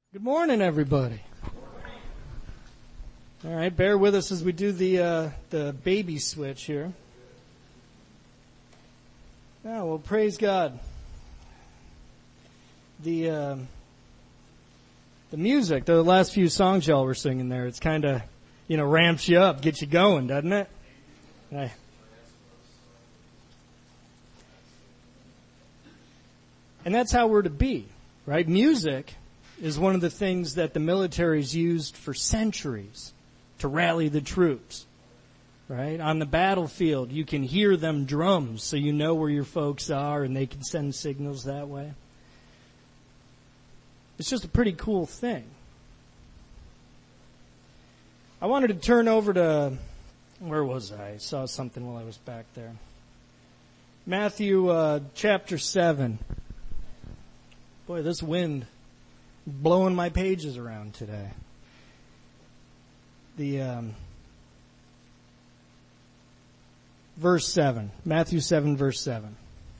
Good morning, everybody. All right, bear with us as we do the baby switch here. Oh, well, praise God. The music, the last few songs y'all were singing there, it's kind of, ramps you up, gets you going, doesn't it? Right. And that's how we're to be, right? Music is one of the things that the military's used for centuries to rally the troops, right? On the battlefield, you can hear them drums so you know where your folks are and they can send signals that way. It's just a pretty cool thing. I wanted to turn over to, where was I? I saw something while I was back there. Matthew chapter 7. Boy, this wind blowing my pages around today. Verse 7, Matthew 7, verse 7.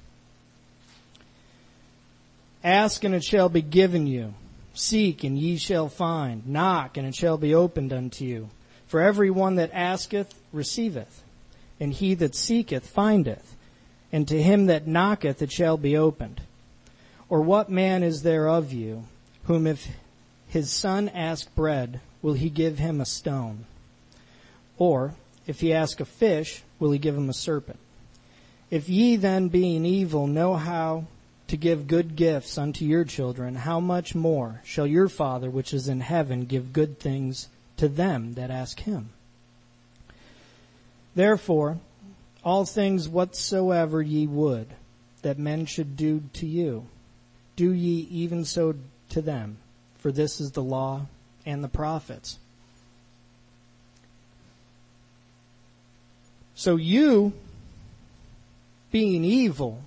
Ask and it shall be given you. Seek and ye shall find. Knock and it shall be opened unto you. For every one that asketh receiveth, and he that seeketh findeth, and to him that knocketh it shall be opened. Or what man is there of you, whom if his son ask bread, will he give him a stone? Or, if he ask a fish, will he give him a serpent? If ye then, being evil, know how to give good gifts unto your children, how much more shall your Father which is in heaven give good things to them that ask him? Therefore, all things whatsoever ye would that men should do to you, do ye even so to them, for this is the law and the prophets. So you, being evil,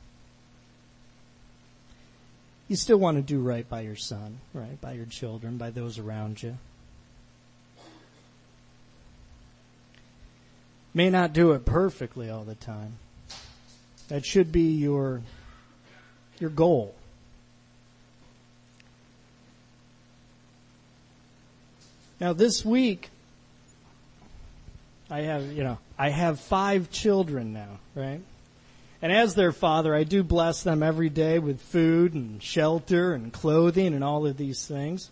you still want to do right by your son, right? By your children, by those around you. May not do it perfectly all the time. That should be your goal. Now this week, I have 5 children now, right? And as their father, I do bless them every day with food and shelter and clothing and all of these things.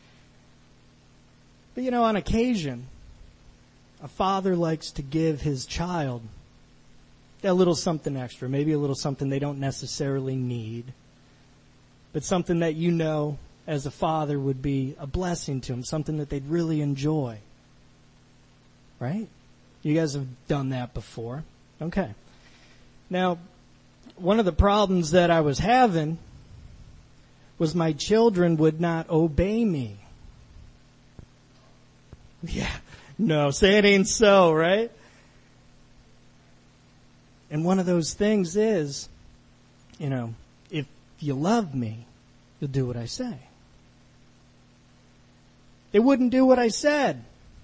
But on occasion, a father likes to give his child a little something extra, maybe a little something they don't necessarily need, but something that as a father would be a blessing to them, something that they'd really enjoy. Right? You guys have done that before. Okay. Now, one of the problems that I was having was my children would not obey me. Yeah. No, say it ain't so, right? And one of those things is, if you love me, you'll do what I say. They wouldn't do what I said.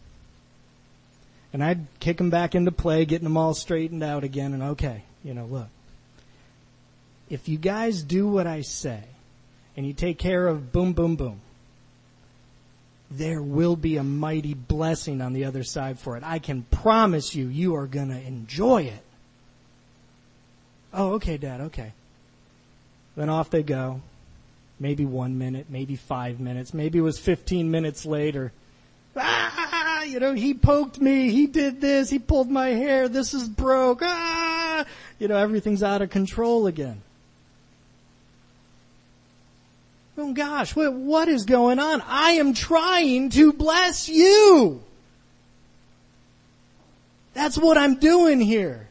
And I'd kick them back into play, getting them all straightened out again. And okay, look. If you guys do what I say, and you take care of boom, boom, boom, there will be a mighty blessing on the other side for it. I can promise you, you are going to enjoy it. Oh, okay, Dad, okay. Then off they go. Maybe 1 minute, maybe 5 minutes, maybe it was 15 minutes later. He poked me, he did this, he pulled my hair, this is broke, everything's out of control again. Oh gosh, what is going on? I am trying to bless you. That's what I'm doing here.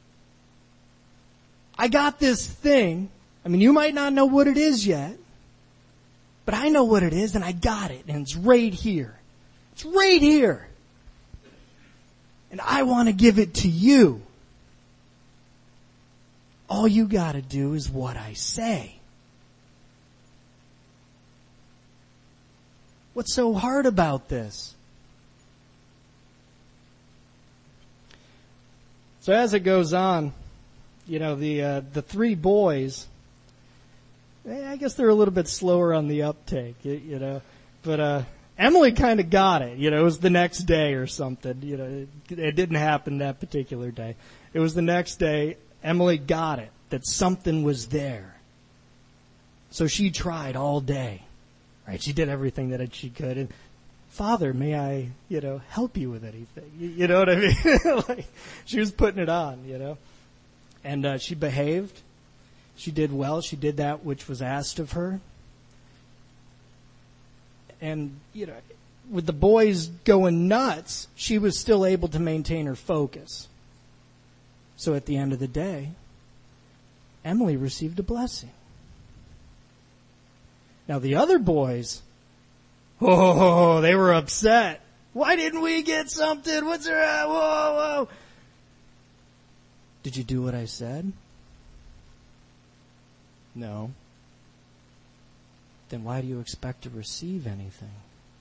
I got this thing. You might not know what it is yet. But I know what it is, and I got it, and it's right here. It's right here. And I want to give it to you. All you got to do is what I say. What's so hard about this? So as it goes on, the 3 boys, I guess they're a little bit slower on the uptake, you know. But Emily kind of got it. You know, it was the next day or something. You know, it didn't happen that particular day. It was the next day. Emily got it, that something was there. So she tried all day. Right? She did everything that she could. And, Father, may I, you know, help you with anything? You know what I mean? Like, she was putting it on, you know. And she behaved. She did well. She did that which was asked of her. And, you know, with the boys going nuts, she was still able to maintain her focus. So at the end of the day, Emily received a blessing. Now the other boys, they were upset. Why didn't we get something? What's her? Whoa. Did you do what I said? No. Then why do you expect to receive anything?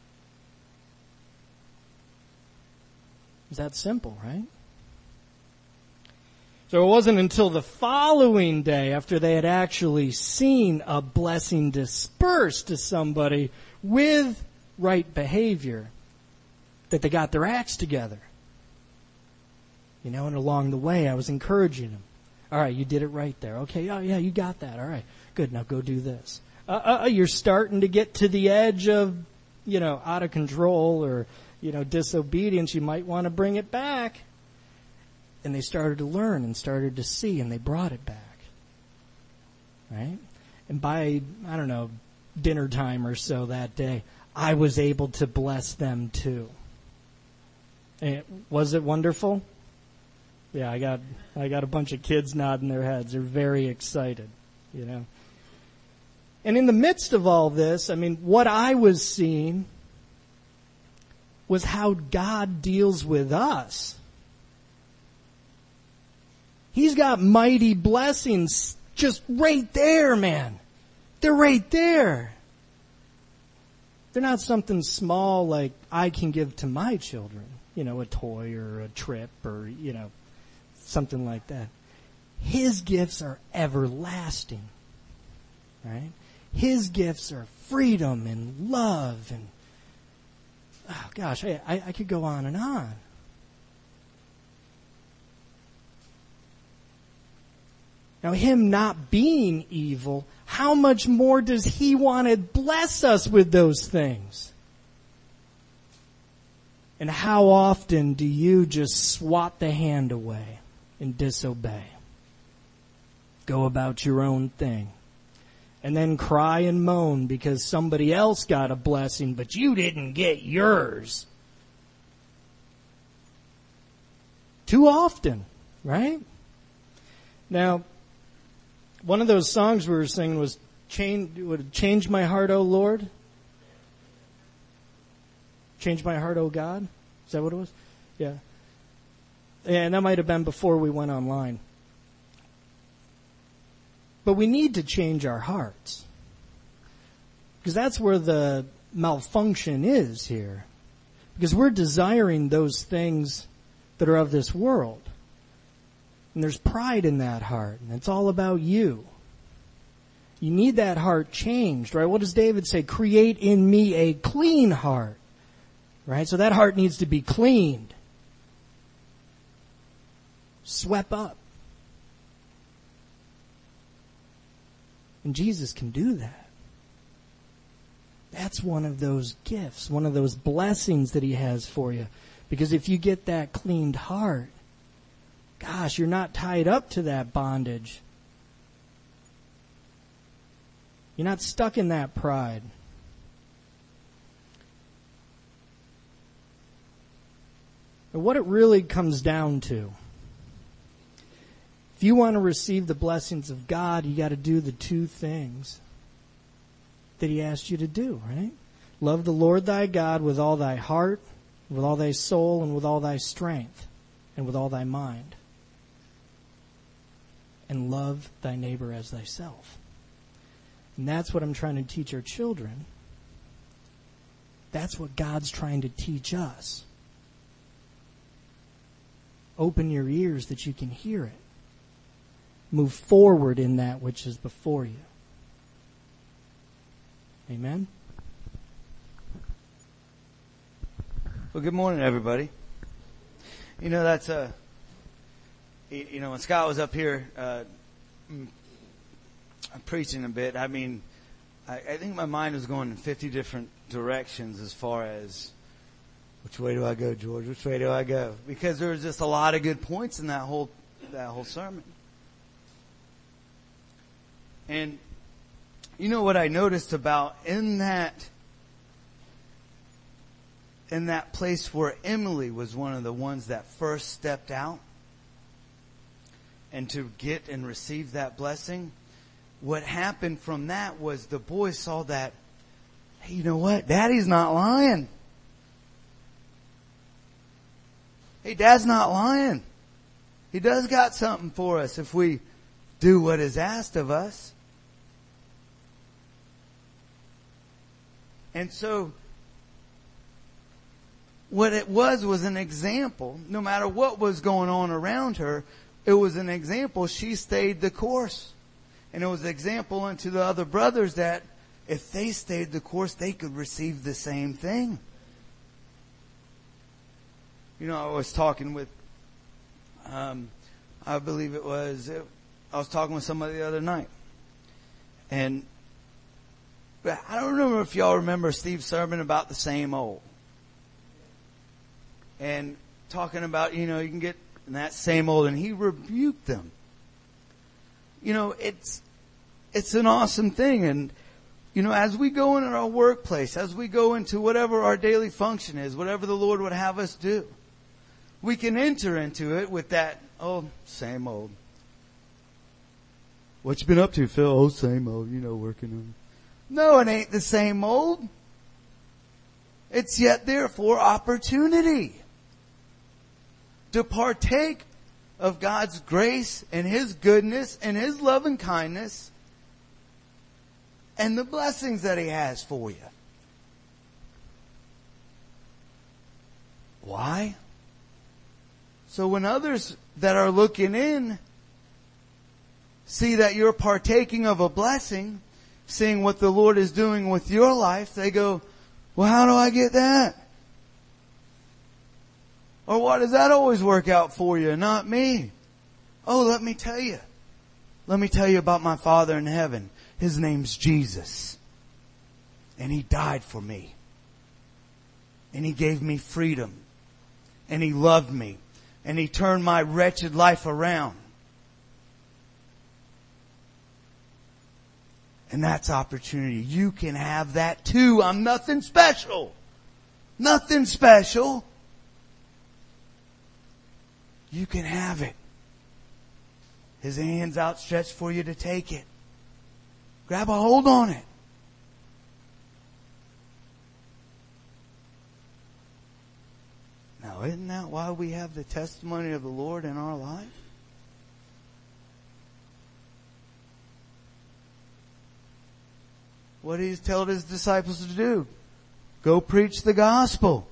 It's that simple, right? So it wasn't until the following day, after they had actually seen a blessing dispersed to somebody with right behavior, that they got their acts together. You know, and along the way, I was encouraging them. All right, you did it right there. Okay, oh yeah, you got that. All right, good. Now go do this. You're starting to get to the edge of, you know, out of control or, you know, disobedience. You might want to bring it back. And they started to learn and started to see, and they brought it back. Right? And by, I don't know, dinner time or so that day, I was able to bless them too. And was it wonderful? Yeah, I got a bunch of kids nodding their heads. They're very excited, you know. And in the midst of all this, I mean, what I was seeing was how God deals with us. He's got mighty blessings just right there, man. They're right there. They're not something small like I can give to my children, you know, a toy or a trip or, you know, something like that. His gifts are everlasting, right? His gifts are freedom and love and, oh gosh, I could go on and on. Now, him not being evil, how much more does he want to bless us with those things? And how often do you just swat the hand away and disobey? Go about your own thing. And then cry and moan because somebody else got a blessing, but you didn't get yours. Too often, right? Now, one of those songs we were singing was Change My Heart, O Lord. Change My Heart, O God. Is that what it was? Yeah. And that might have been before we went online. But we need to change our hearts. Because that's where the malfunction is here. Because we're desiring those things that are of this world. And there's pride in that heart. And it's all about you. You need that heart changed, right? What does David say? Create in me a clean heart. Right? So that heart needs to be cleaned. Swept up. And Jesus can do that. That's one of those gifts, one of those blessings that he has for you. Because if you get that cleaned heart, gosh, you're not tied up to that bondage. You're not stuck in that pride. And what it really comes down to, if you want to receive the blessings of God, you got to do the two things that he asked you to do, right? Love the Lord thy God with all thy heart, with all thy soul, and with all thy strength, and with all thy mind. And love thy neighbor as thyself. And that's what I'm trying to teach our children. That's what God's trying to teach us. Open your ears that you can hear it. Move forward in that which is before you. Amen. Well, good morning, everybody. You know, that's when Scott was up here preaching a bit, I mean, I think my mind was going in 50 different directions as far as, which way do I go, George? Which way do I go? Because there was just a lot of good points in that whole sermon. And you know what I noticed about in that place where Emily was one of the ones that first stepped out and to get and receive that blessing, what happened from that was the boys saw that, hey, you know what? Daddy's not lying. Hey, Dad's not lying. He does got something for us if we do what is asked of us. And so, what it was an example. No matter what was going on around her, it was an example. She stayed the course. And it was an example unto the other brothers that if they stayed the course, they could receive the same thing. You know, I was talking with, I believe I was talking with somebody the other night. And I don't remember if y'all remember Steve's sermon about the same old. And talking about, you know, you can get in that same old, and he rebuked them. You know, it's an awesome thing. And, you know, as we go into our workplace, as we go into whatever our daily function is, whatever the Lord would have us do, we can enter into it with that, oh, same old. What you been up to, Phil? Oh, same old, you know, working on. No, it ain't the same old. It's yet therefore opportunity to partake of God's grace and His goodness and His love and kindness and the blessings that He has for you. Why? So when others that are looking in see that you're partaking of a blessing, seeing what the Lord is doing with your life, they go, well, how do I get that? Or why does that always work out for you, not me? Oh, let me tell you. Let me tell you about my Father in heaven. His name's Jesus. And He died for me. And He gave me freedom. And He loved me. And He turned my wretched life around. And that's opportunity. You can have that too. I'm nothing special. Nothing special. You can have it. His hand's outstretched for you to take it. Grab a hold on it. Now, isn't that why we have the testimony of the Lord in our life? What did He tell His disciples to do? Go preach the gospel.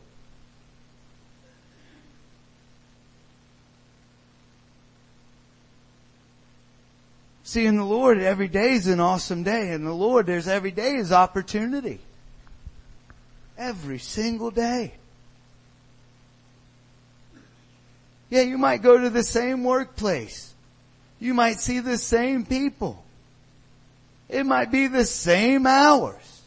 See, in the Lord, every day is an awesome day. In the Lord, there's every day is opportunity. Every single day. Yeah, you might go to the same workplace. You might see the same people. It might be the same hours.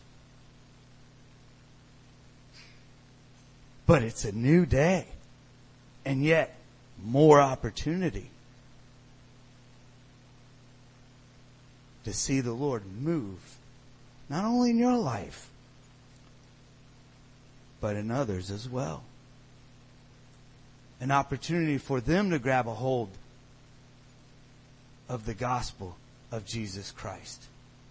But it's a new day. And yet, more opportunity to see the Lord move, not only in your life, but in others as well. An opportunity for them to grab a hold of the gospel of Jesus Christ.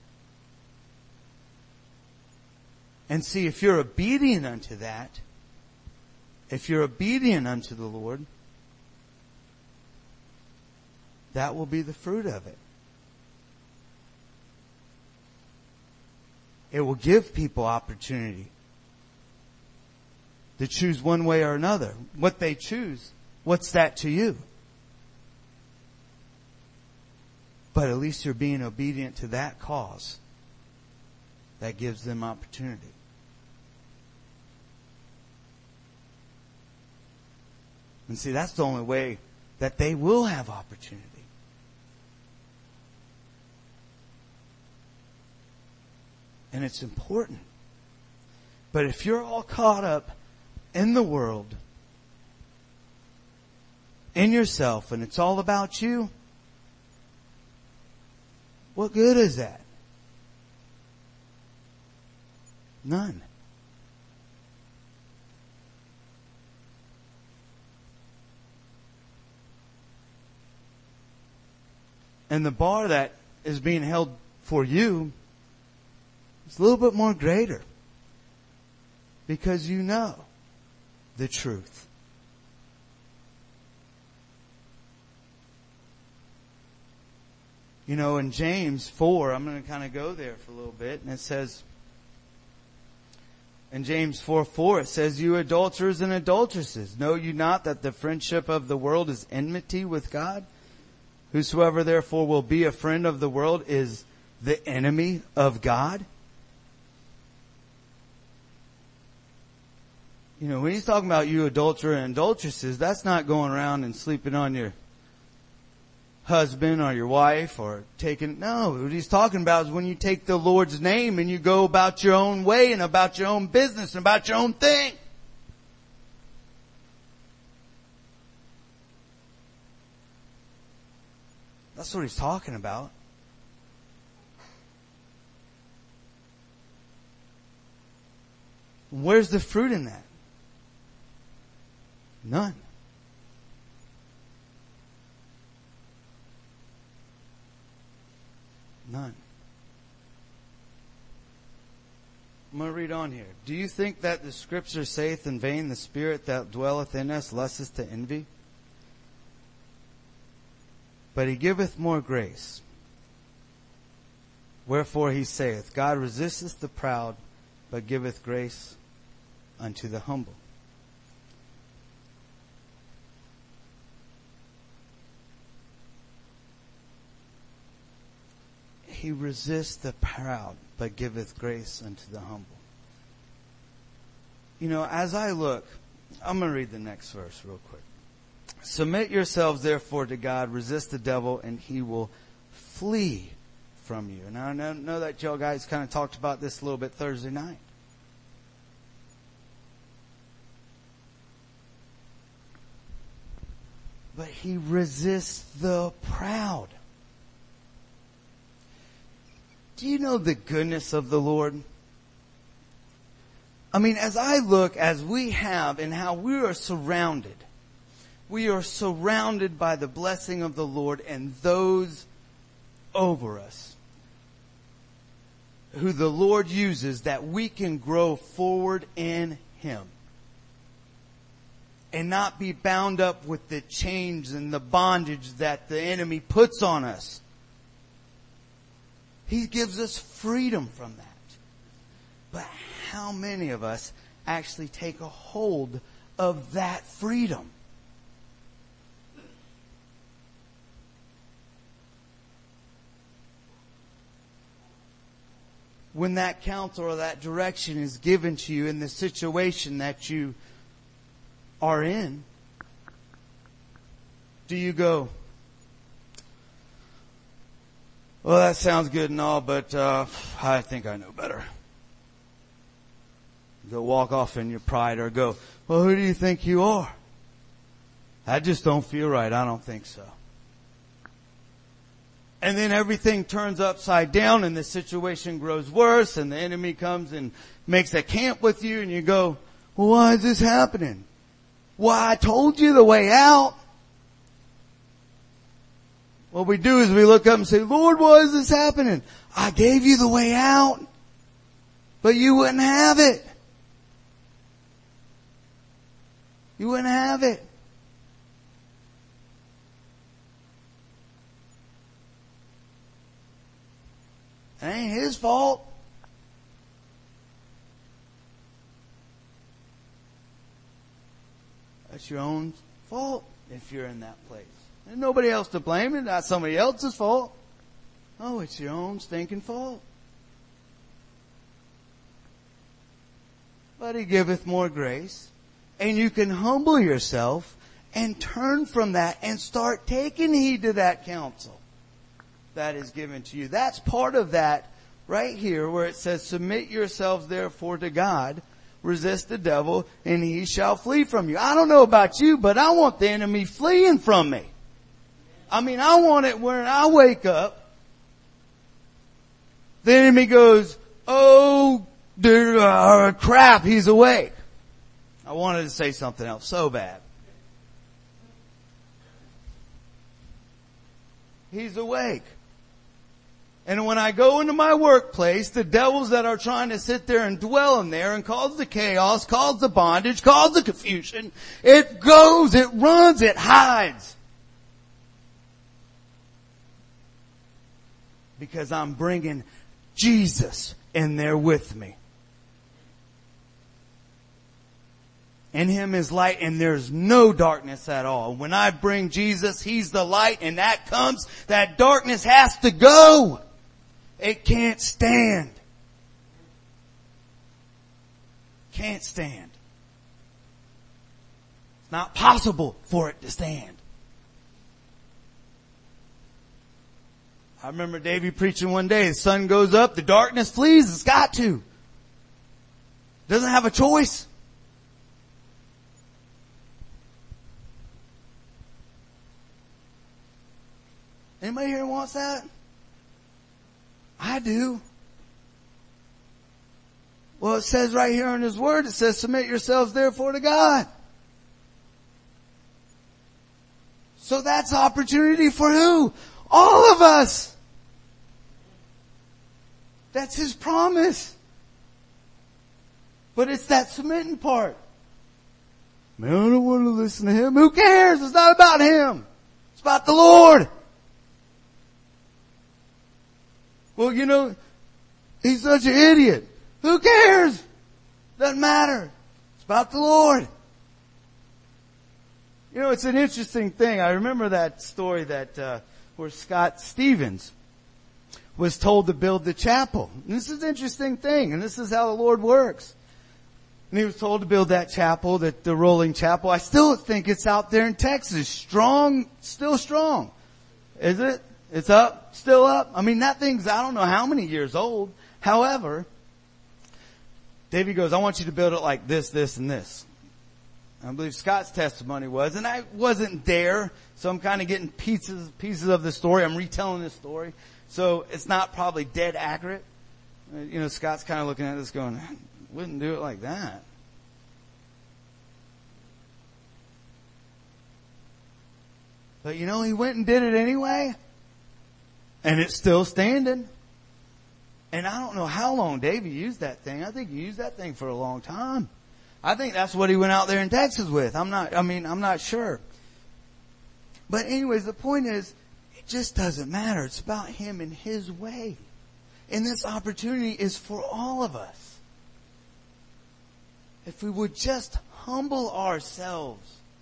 And see, if you're obedient unto that, if you're obedient unto the Lord, that will be the fruit of it. It will give people opportunity to choose one way or another. What they choose, what's that to you? But at least you're being obedient to that cause. that gives them opportunity. And see, that's the only way that they will have opportunity. And it's important. But if you're all caught up in the world, in yourself, and it's all about you, what good is that? None. And the bar that is being held for you is a little bit more greater. Because you know the truth. You know, in James 4, I'm going to kind of go there for a little bit, and it says, in James 4:4, it says, "You adulterers and adulteresses, know you not that the friendship of the world is enmity with God? Whosoever therefore will be a friend of the world is the enemy of God." You know, when he's talking about you adulterers and adulteresses, that's not going around and sleeping on your husband or your wife or taking, no, what he's talking about is when you take the Lord's name and you go about your own way and about your own business and about your own thing. That's what he's talking about. Where's the fruit in that? None. None. I'm going to read on here. "Do you think that the Scripture saith in vain, the Spirit that dwelleth in us lusteth to envy? But he giveth more grace. Wherefore he saith, God resisteth the proud, but giveth grace unto the humble." He resists the proud, but giveth grace unto the humble. You know, as I look, I'm going to read the next verse real quick. "Submit yourselves therefore to God, resist the devil, and he will flee from you." And I know that y'all guys kind of talked about this a little bit Thursday night. But he resists the proud. Do you know the goodness of the Lord? I mean, as I look, as we have, and how we are surrounded by the blessing of the Lord and those over us who the Lord uses that we can grow forward in Him and not be bound up with the chains and the bondage that the enemy puts on us. He gives us freedom from that. But how many of us actually take a hold of that freedom? When that counsel or that direction is given to you in the situation that you are in, do you go, "Well, that sounds good and all, but I think I know better"? Go walk off in your pride, or go, "Well, who do you think you are? That just don't feel right. I don't think so." And then everything turns upside down and the situation grows worse and the enemy comes and makes a camp with you and you go, "Well, why is this happening?" "Well, I told you the way out." What we do is we look up and say, "Lord, why is this happening?" "I gave you the way out, but you wouldn't have it. You wouldn't have it." It ain't His fault. That's your own fault if you're in that place. There's nobody else to blame. It's not somebody else's fault. Oh, it's your own stinking fault. but He giveth more grace. And you can humble yourself and turn from that and start taking heed to that counsel that is given to you. That's part of that right here where it says, submit yourselves therefore to God, resist the devil, and he shall flee from you. I don't know about you, but I want the enemy fleeing from me. I mean, I want it when I wake up, the enemy goes, oh, crap, he's awake. I wanted to say something else so bad. He's awake. And when I go into my workplace, the devils that are trying to sit there and dwell in there and cause the chaos, cause the bondage, cause the confusion, it goes, it runs, it hides. Because I'm bringing Jesus in there with me. In Him is light and there's no darkness at all. When I bring Jesus, He's the light, and that comes, that darkness has to go. It can't stand. Can't stand. It's not possible for it to stand. I remember Davey preaching one day, the sun goes up, the darkness flees, it's got to. Doesn't have a choice. Anybody here wants that? I do. Well, it says right here in His Word, it says, submit yourselves therefore to God. So that's opportunity for who? All of us. That's His promise. But it's that submitting part. Man, I don't want to listen to him. Who cares? It's not about him. It's about the Lord. Well, you know, he's such an idiot. Who cares? Doesn't matter. It's about the Lord. You know, it's an interesting thing. I remember that story that where Scott Stevens was told to build the chapel. And this is an interesting thing, and this is how the Lord works. And he was told to build that chapel, the rolling chapel. I still think it's out there in Texas. Strong, still strong. Is it? It's up? Still up? I mean, that thing's, I don't know how many years old. However, Davey goes, I want you to build it like this, this, and this. I believe Scott's testimony was, and I wasn't there, so I'm kind of getting pieces of the story. I'm retelling this story. So it's not probably dead accurate. You know, Scott's kind of looking at this going, I wouldn't do it like that. But you know, he went and did it anyway. And it's still standing. And I don't know how long Davey used that thing. I think he used that thing for a long time. I think that's what he went out there in Texas with. I'm not sure. But anyways, the point is, it just doesn't matter. It's about him and his way. And this opportunity is for all of us. If we would just humble ourselves.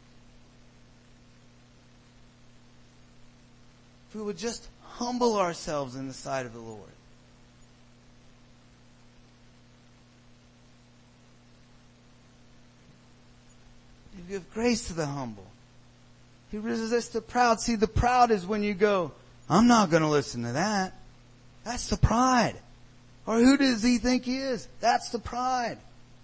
If we would just humble ourselves in the sight of the Lord. You give grace to the humble. He resists the proud. See, the proud is when you go, I'm not going to listen to that. That's the pride. Or who does he think he is? That's the pride.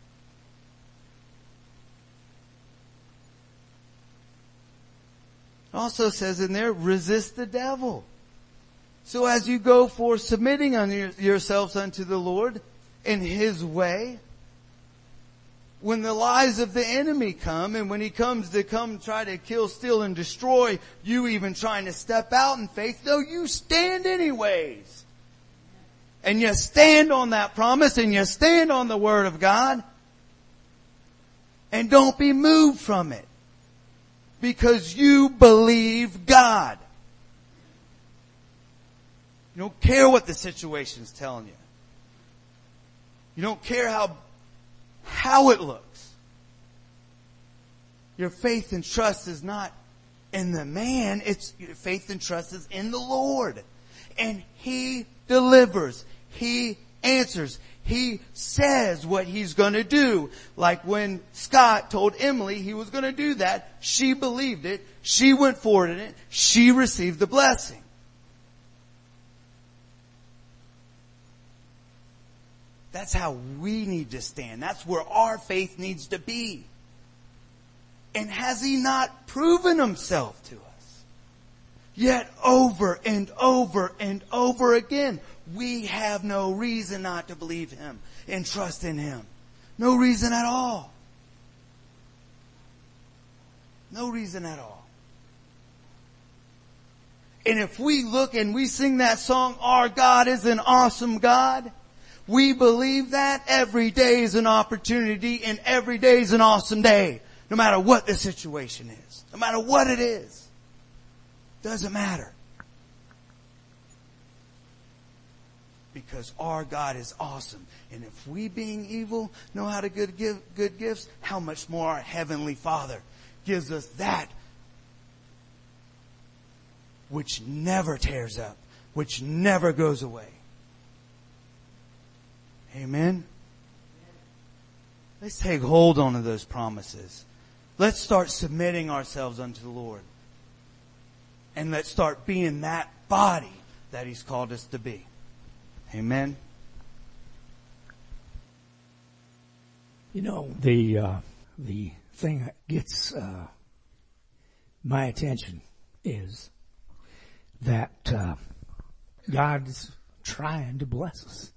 It also says in there, resist the devil. So as you go for submitting yourselves unto the Lord in His way, when the lies of the enemy come, and when he comes to try to kill, steal, and destroy, you even trying to step out in faith, though you stand anyways. And you stand on that promise, and you stand on the Word of God, and don't be moved from it. Because you believe God. You don't care what the situation's telling you. You don't care how it looks. Your faith and trust is not in the man. Your faith and trust is in the Lord. And He delivers. He answers. He says what He's going to do. Like when Scott told Emily he was going to do that, she believed it. She went forward in it. She received the blessing. That's how we need to stand. That's where our faith needs to be. And has He not proven Himself to us? Yet over and over and over again, we have no reason not to believe Him and trust in Him. No reason at all. No reason at all. And if we look and we sing that song, Our God is an Awesome God, we believe that every day is an opportunity and every day is an awesome day. No matter what the situation is. No matter what it is. Doesn't matter. Because our God is awesome. And if we being evil know how to give good gifts, how much more our Heavenly Father gives us that which never tears up, which never goes away. Amen? Let's take hold on those promises. Let's start submitting ourselves unto the Lord. And let's start being that body that He's called us to be. Amen. You know, the thing that gets my attention is that God's trying to bless us.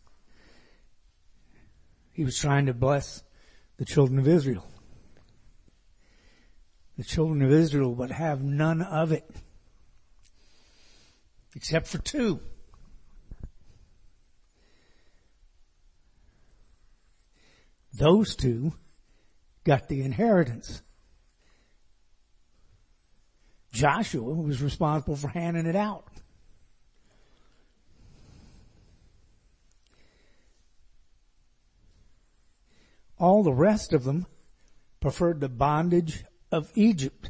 He was trying to bless the children of Israel. The children of Israel would have none of it, except for two. Those two got the inheritance. Joshua was responsible for handing it out. All the rest of them preferred the bondage of Egypt.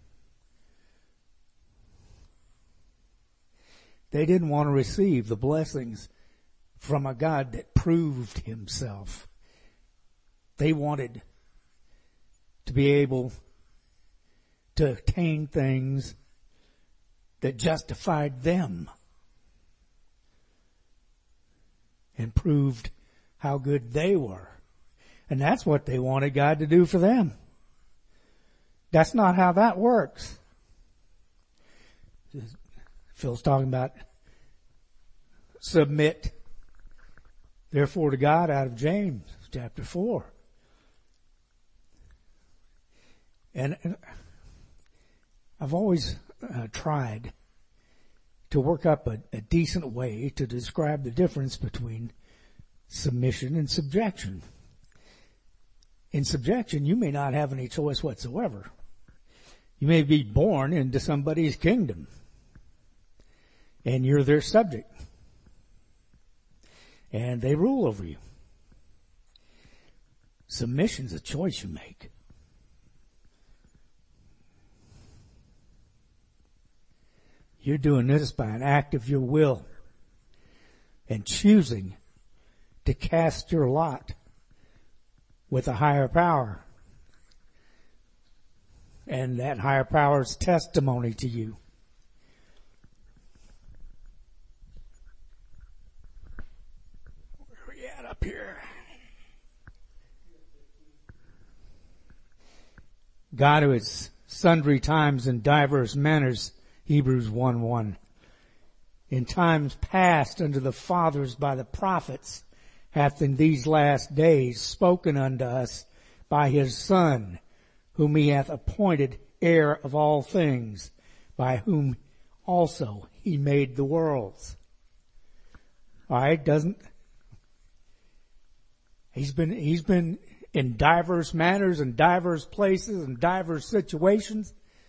They didn't want to receive the blessings from a God that proved Himself. They wanted to be able to attain things that justified them and proved how good they were. And that's what they wanted God to do for them. That's not how that works. Phil's talking about submit, therefore, to God out of James chapter 4. And I've always tried to work up a decent way to describe the difference between submission and subjection. In subjection, you may not have any choice whatsoever. You may be born into somebody's kingdom, and you're their subject, and they rule over you. Submission's a choice you make. You're doing this by an act of your will and choosing to cast your lot with a higher power. And that higher power's testimony to you. Where are we at up here? God, who at sundry times and divers manners, Hebrews 1:1. In times past unto the fathers by the prophets, hath in these last days spoken unto us by His Son, whom He hath appointed heir of all things, by whom also He made the worlds. All right, He's been in diverse manners and diverse places and diverse situations,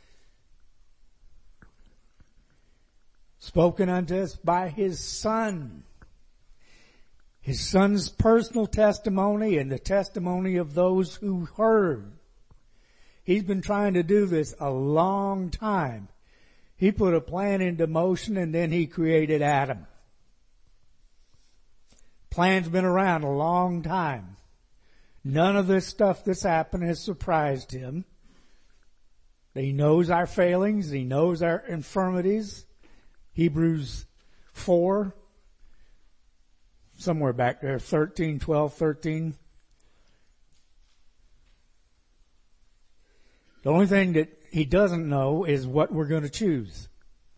spoken unto us by His Son. His Son's personal testimony and the testimony of those who heard. He's been trying to do this a long time. He put a plan into motion and then He created Adam. Plan's been around a long time. None of this stuff that's happened has surprised him. He knows our failings. He knows our infirmities. Hebrews 4, somewhere back there, 12, 13. The only thing that he doesn't know is what we're going to choose.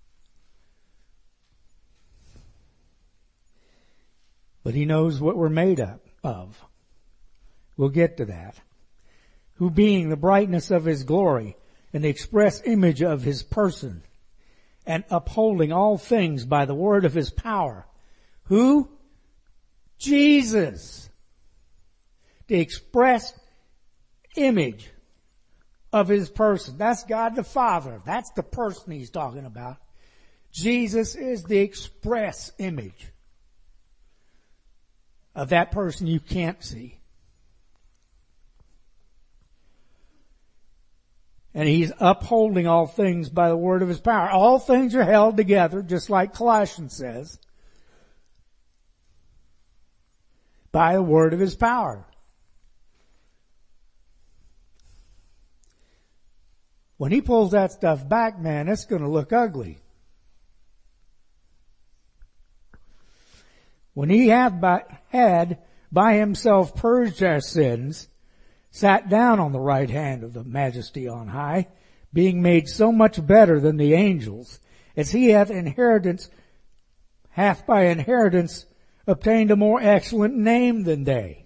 But he knows what we're made up of. We'll get to that. Who being the brightness of his glory and the express image of his person, and upholding all things by the word of his power. Who? Jesus. The express image of his person. That's God the Father. That's the person he's talking about. Jesus is the express image of that person you can't see. And he's upholding all things by the word of his power. All things are held together, just like Colossians says, by the word of his power. When he pulls that stuff back, man, it's going to look ugly. When he had by himself purged our sins, sat down on the right hand of the Majesty on high, being made so much better than the angels, as he hath by inheritance obtained a more excellent name than they.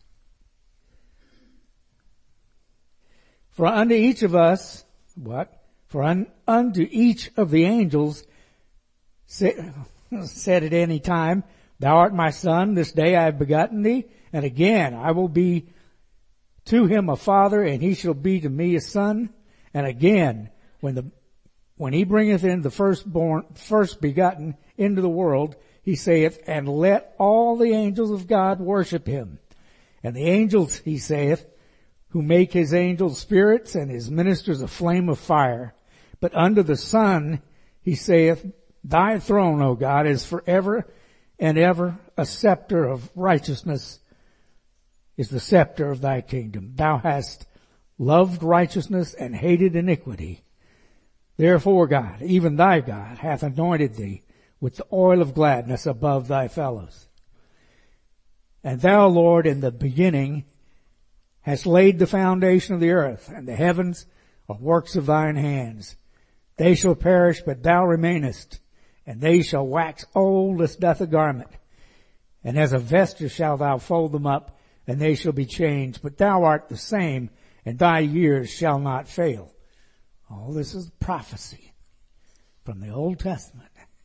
For unto each of us, unto each of the angels said at any time, Thou art my son, this day I have begotten thee, and again I will be to him a father, and he shall be to me a son. And again, when he bringeth in the first begotten into the world, he saith, And let all the angels of God worship him. And the angels, he saith, who make his angels spirits and his ministers a flame of fire. But unto the Son, he saith, Thy throne, O God, is forever and ever. A scepter of righteousness is the scepter of thy kingdom. Thou hast loved righteousness and hated iniquity. Therefore God, even thy God, hath anointed thee with the oil of gladness above thy fellows. And thou, Lord, in the beginning hast laid the foundation of the earth, and the heavens are works of thine hands. They shall perish, but thou remainest, and they shall wax old as doth a garment. And as a vesture shalt thou fold them up, and they shall be changed. But thou art the same, and thy years shall not fail. All this is prophecy from the Old Testament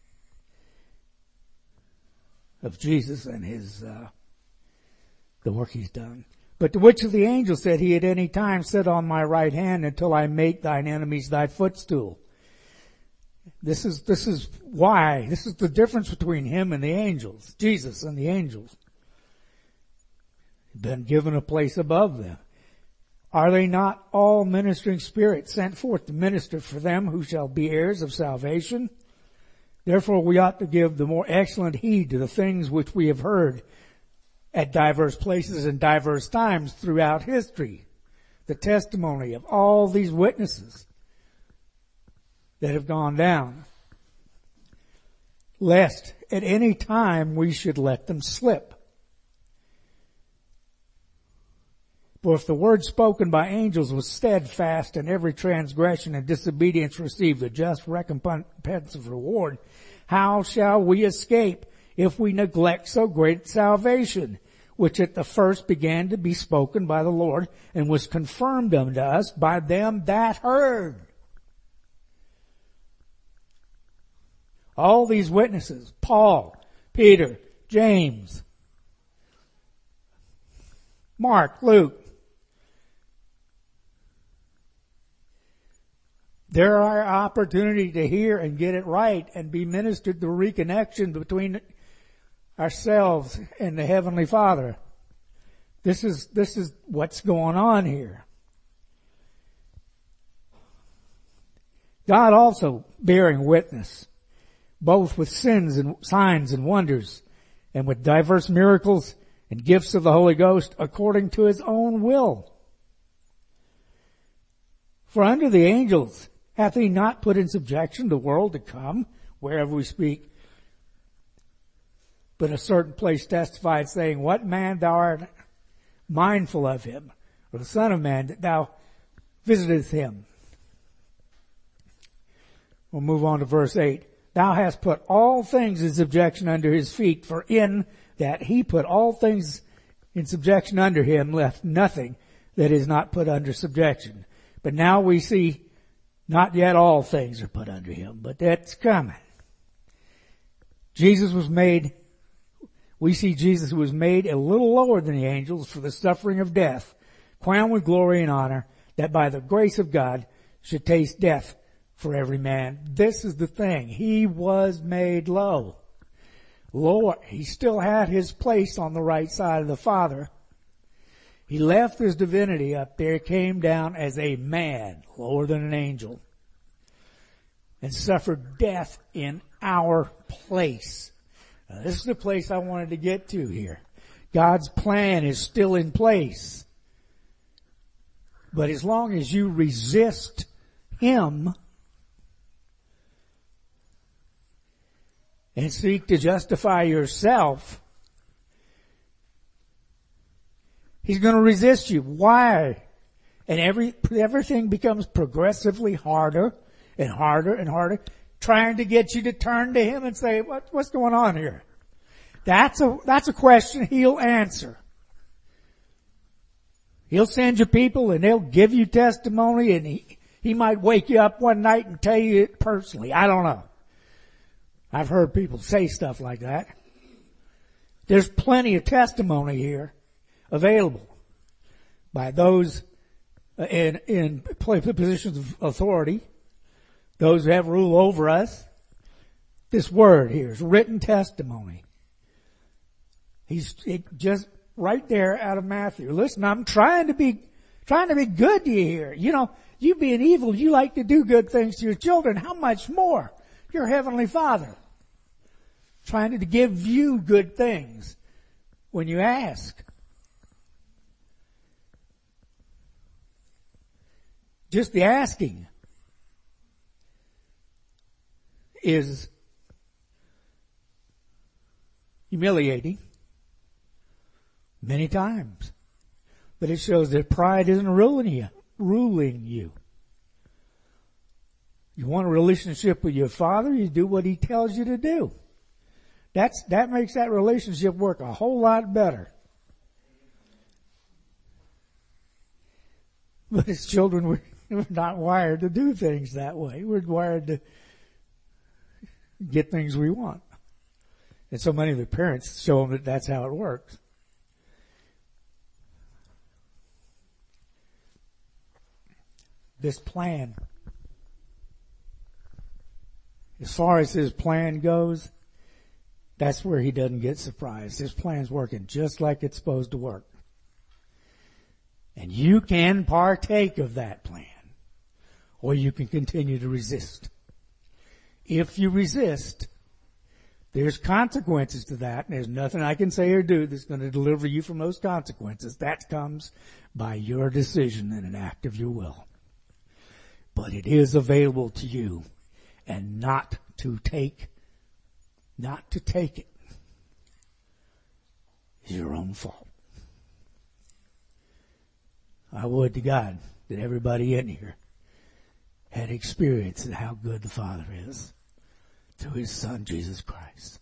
of Jesus and the work he's done. But to which of the angels said he at any time, Sit on my right hand until I make thine enemies thy footstool? This is why. This is the difference between him and the angels. Jesus and the angels. Been given a place above them. Are they not all ministering spirits sent forth to minister for them who shall be heirs of salvation? Therefore we ought to give the more excellent heed to the things which we have heard at diverse places and diverse times throughout history. The testimony of all these witnesses that have gone down. Lest at any time we should let them slip. For if the word spoken by angels was steadfast, and every transgression and disobedience received a just recompense of reward, how shall we escape if we neglect so great salvation, which at the first began to be spoken by the Lord, and was confirmed unto us by them that heard? All these witnesses, Paul, Peter, James, Mark, Luke, there are opportunity to hear and get it right and be ministered to reconnection between ourselves and the Heavenly Father. This is what's going on here. God also bearing witness, both with sins and signs and wonders and with diverse miracles and gifts of the Holy Ghost according to his own will. For under the angels hath he not put in subjection the world to come, wherever we speak. But a certain place testified, saying, What man thou art mindful of him, or the Son of Man, that thou visitest him. We'll move on to verse 8. Thou hast put all things in subjection under his feet, for in that he put all things in subjection under him, left nothing that is not put under subjection. But now we see not yet all things are put under him, but that's coming. We see Jesus was made a little lower than the angels for the suffering of death, crowned with glory and honor, that by the grace of God should taste death for every man. This is the thing. He was made low. Lower. He still had his place on the right side of the Father. He left his divinity up there, came down as a man, lower than an angel, and suffered death in our place. Now, this is the place I wanted to get to here. God's plan is still in place. But as long as you resist him and seek to justify yourself, he's going to resist you. Why? And everything becomes progressively harder and harder and harder, trying to get you to turn to him and say, what's going on here? That's a question he'll answer. He'll send you people and they'll give you testimony, and he might wake you up one night and tell you it personally. I don't know. I've heard people say stuff like that. There's plenty of testimony here available by those in positions of authority, those who have rule over us. This word here is written testimony. It just right there out of Matthew. Listen, I'm trying to be good to you here. You know, you being evil, you like to do good things to your children. How much more your heavenly Father trying to give you good things when you ask. Just the asking is humiliating many times. But it shows that pride isn't ruling you. You want a relationship with your Father, you do what he tells you to do. That makes that relationship work a whole lot better. But as children, we're not wired to do things that way. We're wired to get things we want. And so many of the parents show them that that's how it works. This plan, as far as his plan goes, that's where he doesn't get surprised. His plan's working just like it's supposed to work. And you can partake of that plan, or you can continue to resist. If you resist, there's consequences to that, and there's nothing I can say or do that's going to deliver you from those consequences. That comes by your decision and an act of your will. But it is available to you, and not to take it is your own fault. I would to God that everybody in here had experienced how good the Father is through his Son, Jesus Christ.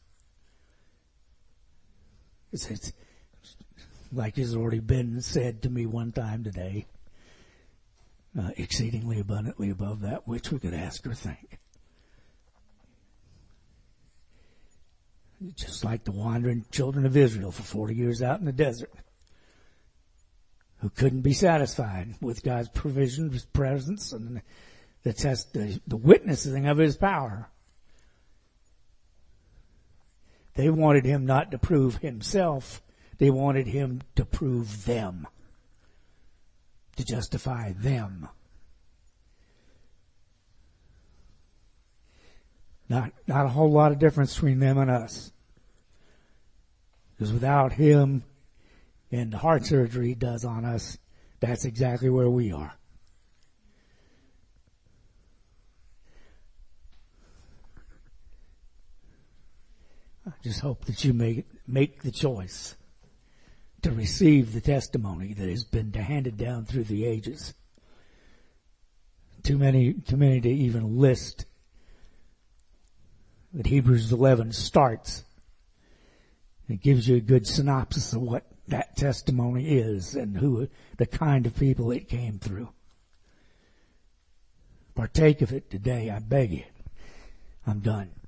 It's like has already been said to me one time today, exceedingly abundantly above that which we could ask or think. Just like the wandering children of Israel for 40 years out in the desert, who couldn't be satisfied with God's provision, his presence, and the witnessing of his power. They wanted him not to prove himself. They wanted him to prove them, to justify them. Not a whole lot of difference between them and us. Because without him and the heart surgery he does on us, that's exactly where we are. I just hope that you make the choice to receive the testimony that has been handed down through the ages. Too many to even list. But Hebrews 11 starts. It gives you a good synopsis of what that testimony is and who the kind of people it came through. Partake of it today, I beg you. I'm done.